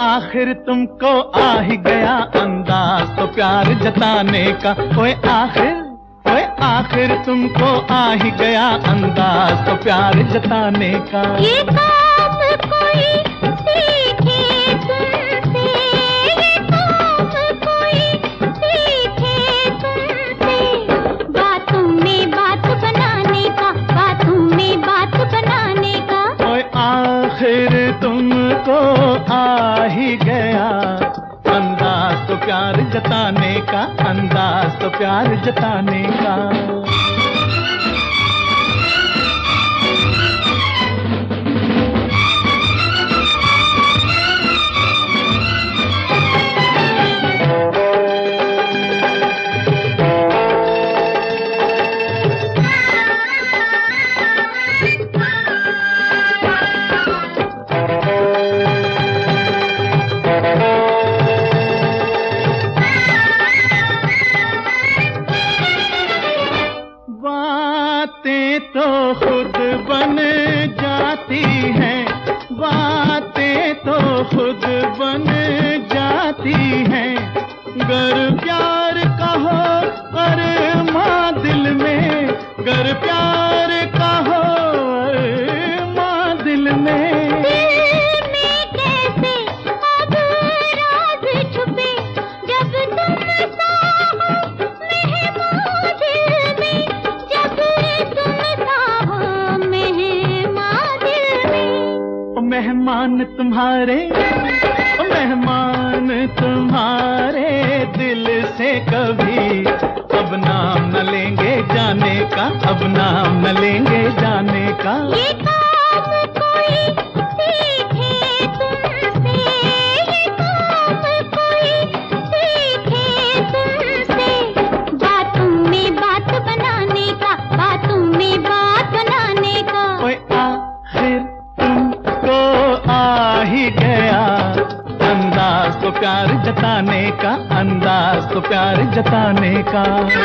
आखिर तुमको आ ही गया अंदाज तो प्यार जताने का। ओए आखिर तुमको आ ही गया अंदाज तो प्यार जताने का। ये काम कोई सीखे तुमसे, ये काम कोई सीखे तुमसे, बातों में बात बनाने का, बातों में बात बनाने का। ओए आखिर तुमको आ ही गया अंदाज तो प्यार जताने का, अंदाज तो प्यार जताने का। बातें तो खुद बन जाती हैं, बातें तो खुद बन जाती हैं, गर प्यार कहो अरमां दिल में, गर प्यार कहो अरमां दिल में। मेहमान तुम्हारे, मेहमान तुम्हारे दिल से कभी अब नाम न लेंगे जाने का, अब नाम न लेंगे जाने का। ये काम कोई सीखे तुमसे, ये काम कोई सीखे तुमसे, बातों में बात बनाने का, बातों में बात बनाने का। ओए आखिर तुमको आ ही गया अंदाज तो प्यार जताने का, अंदाज तो प्यार जताने का।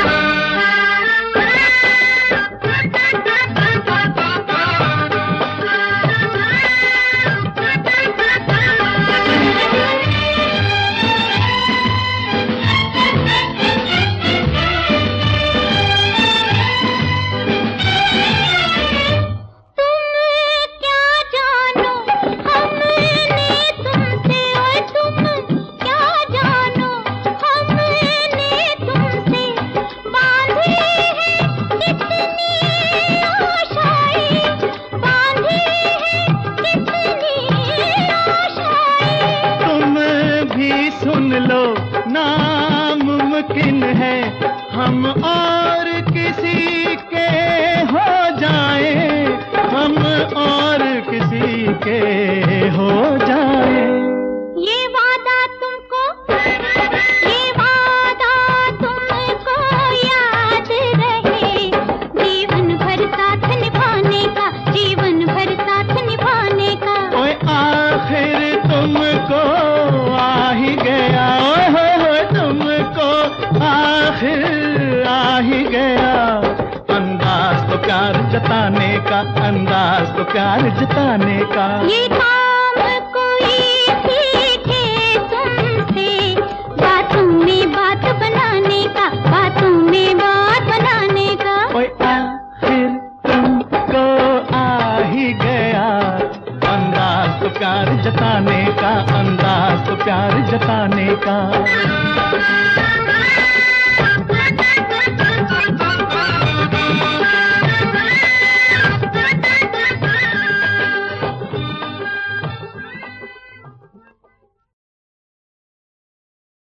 सुन लो नामुमकिन है हम और किसी के हो जाएं, हम और किसी के हो जाएं। ये वादा तुमको, ये वादा तुमको याद रहे, जीवन भर साथ निभाने का, जीवन भर साथ निभाने का। ओए आखिर तुमको आ ही गया, ओए तुमको आखिर आ ही गया अंदाज तो प्यार जताने का, अंदाज तो प्यार जताने का। ये काम कोई सीखे तुमसे, बातों में बात बनाने का, बातों में बात बनाने का। ओए आखिर तुमको आ ही गया अंदाज तो प्यार जताने का, अंदाज तो प्यार जताने का।